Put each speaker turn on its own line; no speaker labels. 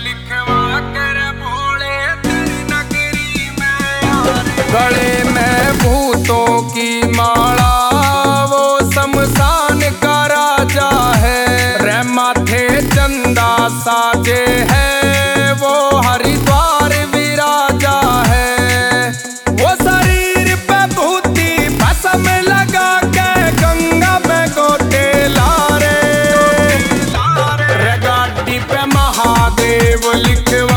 लिखवा कर भोले तेरी नगरी में यारे।
गले में भूतों की माला वो शमशान का राजा है। रे माथे चंदा साजे है वो हरिद्वार विराजा है। वो शरीर पे भूती भस्म लगा के गंगा में गोते लारे। रे गाड़ी पे महादेव लिखवा